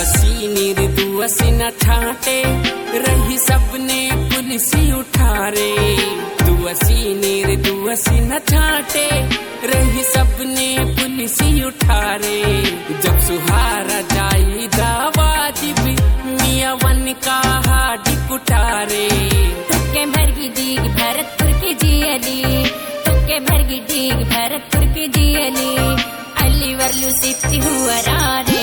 दुअसी निर्दुअसी न ठाटे रही सबने पुलिसी उठारे। दुअसी निर्दुअसी न ठाटे रही सबने पुलिसी उठारे। जब सुहारा जाई दावाजी भी मियां वन का हाडी कुटारे। तुके भरगी डीग भरतपुर की जियली, तुके भरगी डीग भरतपुर की जियली। अली वर्लू सिप्ती हुआ रे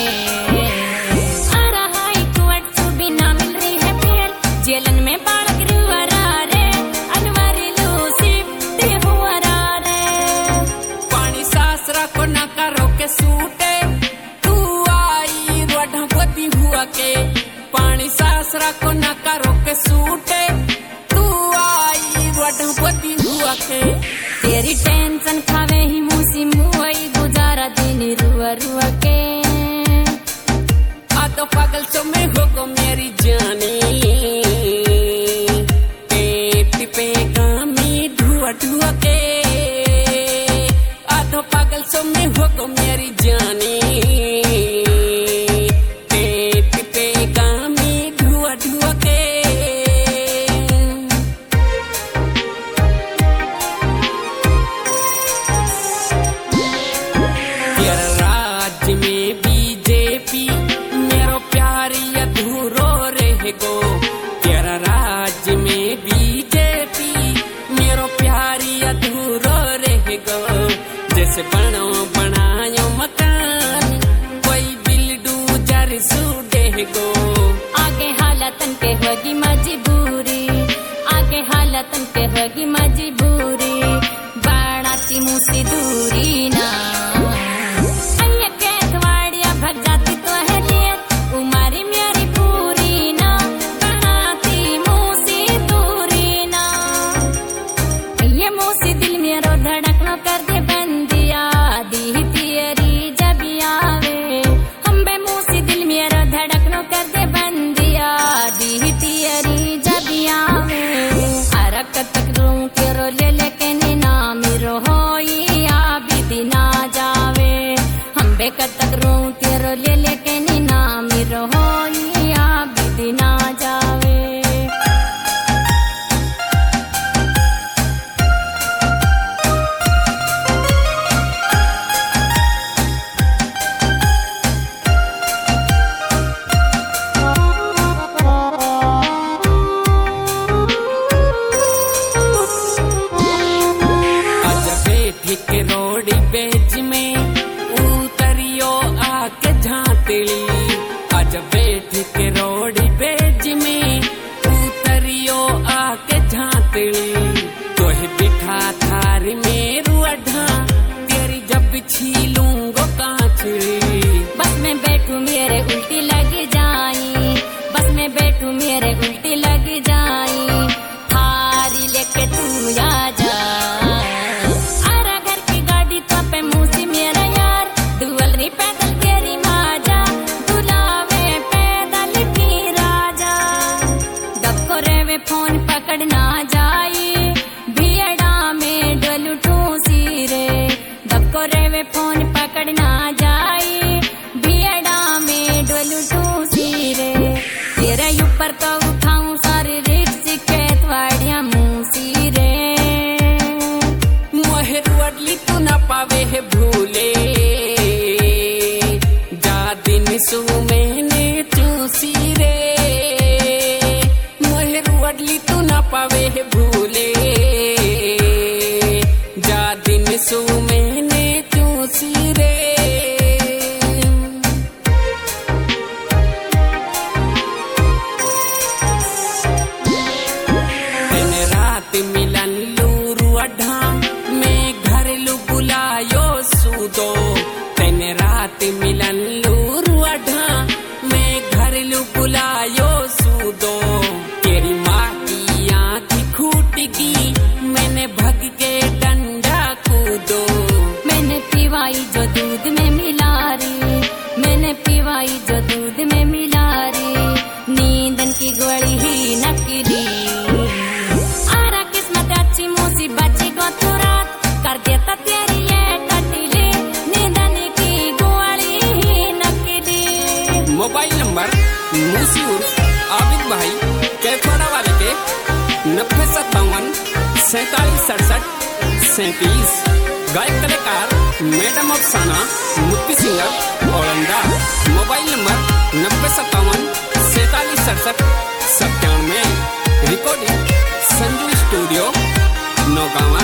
जेलन में बालक रुआरे अनवारी लूसी हुआरे। पानी सासरा को न करो के सूटे तू आई रोढ़ा गोदी हुआ के। पानी सासरा को न करो के सूटे तू आई रोढ़ा गोदी हुआ के। तेरी टेंशन खावे ही मूसी मुई गुजारा दिन रुआ रुआ के। आ तो पागल सो में होगो मेरी जानी धुआ के। आधो पागल सो में होगो मेरी जानी पेट पे गामी धुआ धुआ के। तेरा राज्य में बीजेपी मेरो प्यारी अधूरो रहेगो। तेरा राज्य में बीजेपी मेरो प्यारी अधूरो रहेगो। जैसे बनो बनायो मकान कोई बिल्डूजर सुडेगो। आगे हालतन के होगी मजबूरी, आगे हालतन के होगी मजबूरी। बढ़ाती मुझसे दूरी ना के थवाड़िया भग जाती तो है लियत उमारी मेरी पूरी ना। बढ़ाती मुझसे दूरी ना ये मुझसे दिल मेरो धड़कनो कर दे बंदिया दी तेरी जब आवे। हम बे मुझसे दिल मेरो धड़कनो कर दे बंदिया दी तेरी जब आवे। अरक तक रूं तेरो ले लेके नीना मेरो होई आबी दिना जावे। हम बे तक रूं तेरो ले लेके नीना मेरो होई आबी दिना जावे। के रोडी बेच में उतरियो आके झांतली। आज बैठ के रोडी बेच में उतरियो आके झांतली। तोहे बिठा थारी मेरू अढ़ा तेरी जब छीलूंगो कांचली। बस में बैठू मेरे उल्टी लग जाई, बस में बैठू मेरे उल्टी लग जाई। थारी लेके तू आ जा पैदल तेरी माजा दुलावे पैदल की राजा। डबको रेवे फोन पकड़ना जाई भियड़ा में डोलू ठूसी रे। डबको रेवे फोन पकड़ना जाई भियड़ा में डोलू ठूसी रे। तेरे ऊपर तो उठाऊं सारी रिक्स के थवाड़िया मूसी रे। मोहे रुअडली तू न पावे है भूले दिन सु मैंने चूसी रे। मोहे रुअडली तू न पावे है भूले जा दिन सु मैंने चूसी रे। दिन रात मिलन लू रुअढ़ा मैं घर लू बुलायो सूदो। दिन रात मिलन लू मैं घर लू बुलायो सूदो। तेरी माँ की आँख फूट गई मैंने भग के डंडा कूदो। मैंने पिवाई जो 4737 गायक कलाकार madam Afsana Mukti singer Auranga. Mobile number 9057 4767 97। Recording Sanju studio Naugawa.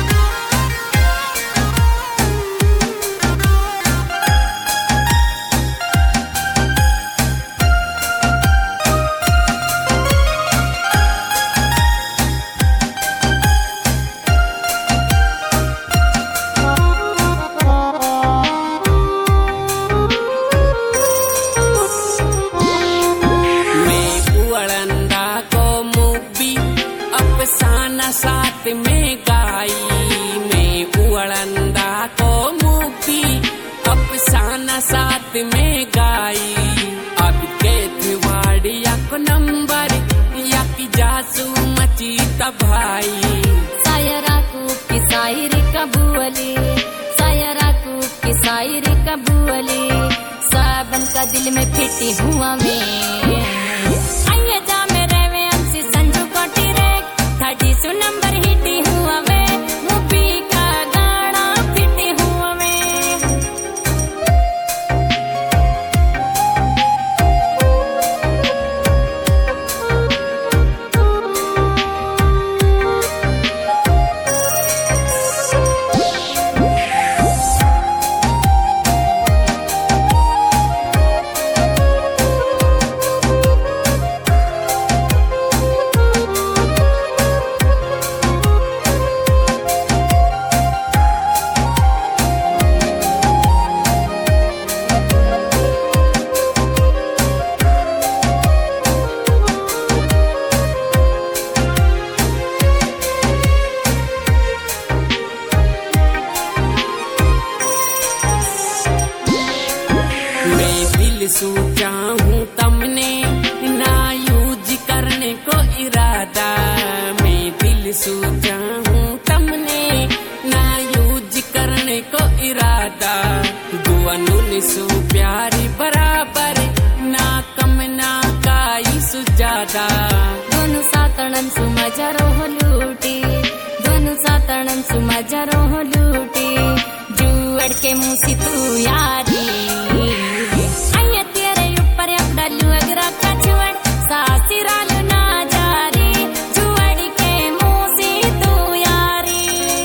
साथ में गाई मैं उड़ंदा को मुक्ति अफसाना साथ में गाई। अब के वाड़िया को नंबर या की जासू मची भाई। सायरा को की शायरी कबूले, सायरा को की शायरी कबूले, साबन का दिल में फिटी हुआ मैं। आइए जा मेरे वे हमसे संजू कोटी रे 32 नंबर हिटी हुआ मैं। मूवी का गाना फिटी हुआ मैं। सोचा हूँ तमने ना यूज करने को इरादा। मैं दिल सोचा हूँ तमने ना यूज करने को इरादा। दुआनुन सु प्यारी बराबर ना कम ना काई सुजादा। दोनों सातणन सु मजा रोह लूटी, दोनों सातणन सु मजा रोह लूटी। जुअड़ के मुँह से तू यारी डालू अगरा का जुअड़ सासी रालू ना जारी। जुअड़ के मुँह से तू यारी।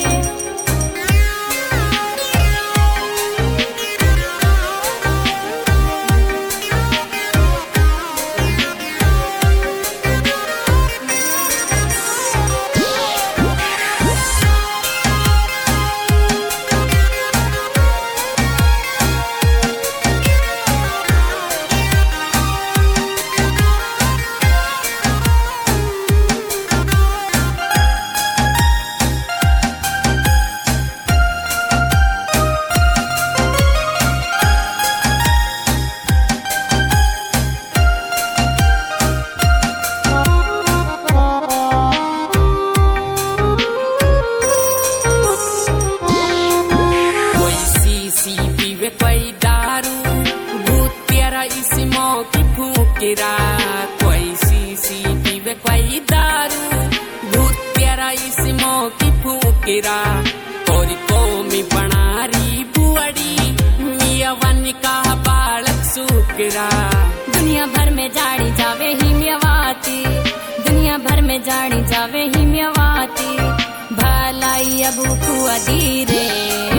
कोई सी पीवे कोई दारू भूत प्यारा इसमो की फूकेरा। और कौमी बनारी बुआड़ी मियावन का बालक सुकरा। दुनिया भर में जानी जावे ही मियावाती, दुनिया भर में जानी जावे ही मियावाती। भलाई अबू कुआ धीरे